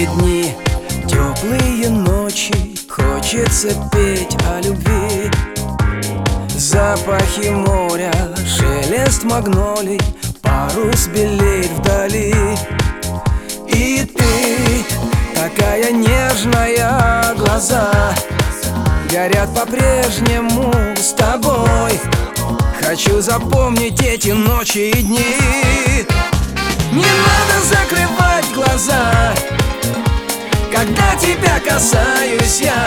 дни, теплые ночи, хочется петь о любви. Запахи моря, шелест магнолий, парус белеет вдали. И ты такая нежная, глаза горят по-прежнему с тобой. Хочу запомнить эти ночи и дни. Не надо закрывать глаза, когда тебя касаюсь я.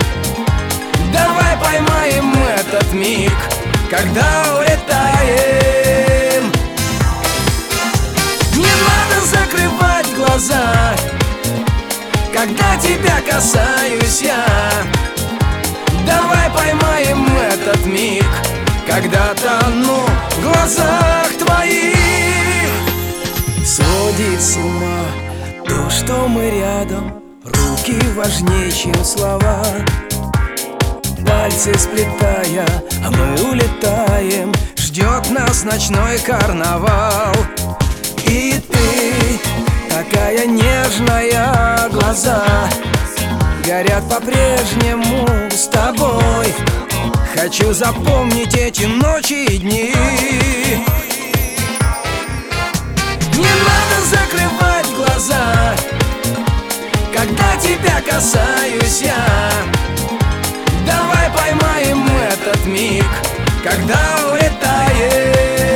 Давай поймаем этот миг, когда улетаем. Не надо закрывать глаза, когда тебя касаюсь я. Давай поймаем этот миг, когда тону в глазах твоих. Сводит с ума то, что мы рядом, руки важнее, чем слова. Пальцы сплетая, а мы улетаем, ждет нас ночной карнавал. И ты такая нежная, глаза горят по-прежнему с тобой. Хочу запомнить эти ночи и дни. Не надо закрывать глаза, когда тебя касаюсь я. Давай поймаем этот миг, когда улетаем.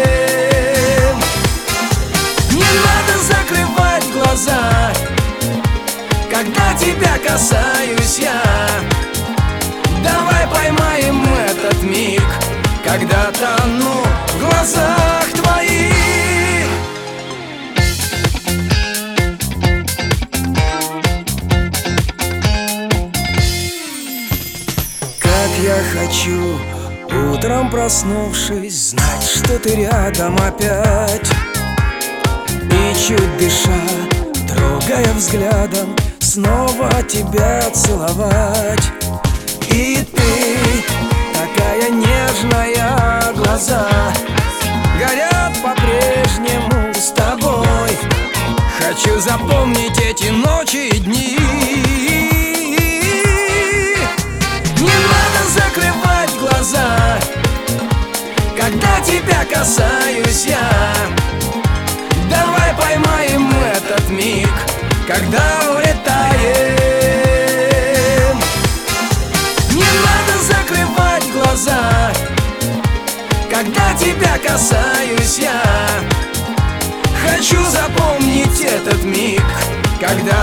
Не надо закрывать глаза, когда тебя касаюсь я. Давай поймаем этот миг, когда тону в глазах твоих. Я хочу, утром проснувшись, знать, что ты рядом опять. И чуть дыша, трогая взглядом, снова тебя целовать. И ты такая нежная, глаза горят по-прежнему с тобой. Хочу запомнить эти ночи и дни. Закрывать глаза, когда тебя касаюсь я. Давай поймаем этот миг, когда улетаем. Не надо закрывать глаза, когда тебя касаюсь я. Хочу запомнить этот миг, когда